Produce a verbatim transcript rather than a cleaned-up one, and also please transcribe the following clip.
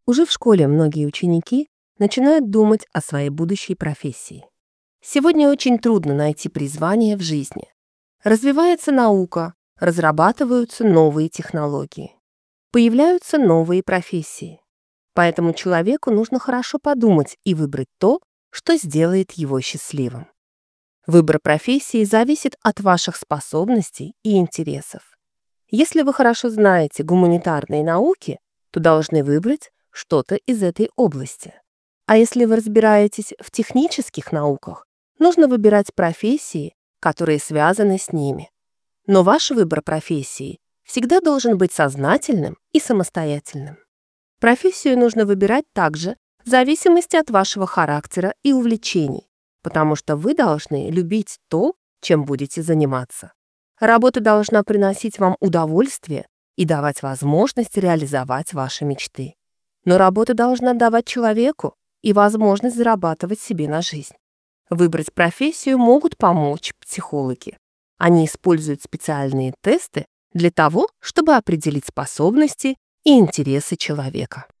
Уже в школе многие ученики начинают думать о своей будущей профессии. Сегодня очень трудно найти призвание в жизни. Развивается наука, разрабатываются новые технологии, появляются новые профессии. Поэтому человеку нужно хорошо подумать и выбрать то, что сделает его счастливым. Выбор профессии зависит от ваших способностей и интересов. Если вы хорошо знаете гуманитарные науки, то должны выбрать что-то из этой области. А если вы разбираетесь в технических науках, нужно выбирать профессии, которые связаны с ними. Но ваш выбор профессии всегда должен быть сознательным и самостоятельным. Профессию нужно выбирать также в зависимости от вашего характера и увлечений, потому что вы должны любить то, чем будете заниматься. Работа должна приносить вам удовольствие и давать возможность реализовать ваши мечты. Но работа должна давать человеку и возможность зарабатывать себе на жизнь. Выбрать профессию могут помочь психологи. Они используют специальные тесты для того, чтобы определить способности и интересы человека.